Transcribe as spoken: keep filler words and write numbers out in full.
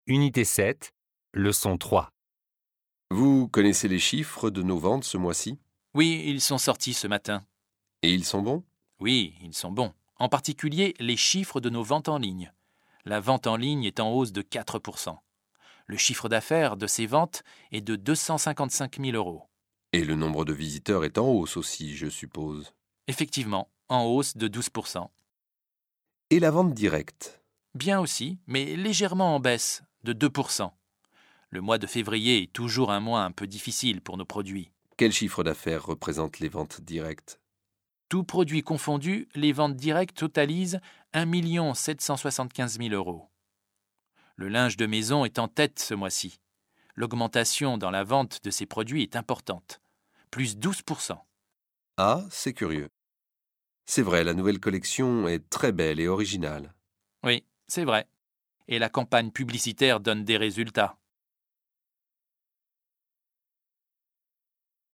Unité sept, leçon trois. Vous connaissez les chiffres de nos ventes ce mois-ci? Oui, ils sont sortis ce matin. Et ils sont bons? Oui, ils sont bons. En particulier, les chiffres de nos ventes en ligne. La vente en ligne est en hausse de quatre pour cent. Le chiffre d'affaires de ces ventes est de deux cent cinquante-cinq mille euros. Et le nombre de visiteurs est en hausse aussi, je suppose. Effectivement, en hausse de douze pour cent. Et la vente directe? Bien aussi, mais légèrement en baisse, de deux pour cent. Le mois de février est toujours un mois un peu difficile pour nos produits. Quel chiffre d'affaires représente les ventes directes? Tous produits confondus, les ventes directes totalisent un million sept cent soixante-quinze mille euros. Le linge de maison est en tête ce mois-ci. L'augmentation dans la vente de ces produits est importante, plus douze pour cent. Ah, c'est curieux. C'est vrai, la nouvelle collection est très belle et originale. Oui, c'est vrai. Et la campagne publicitaire donne des résultats.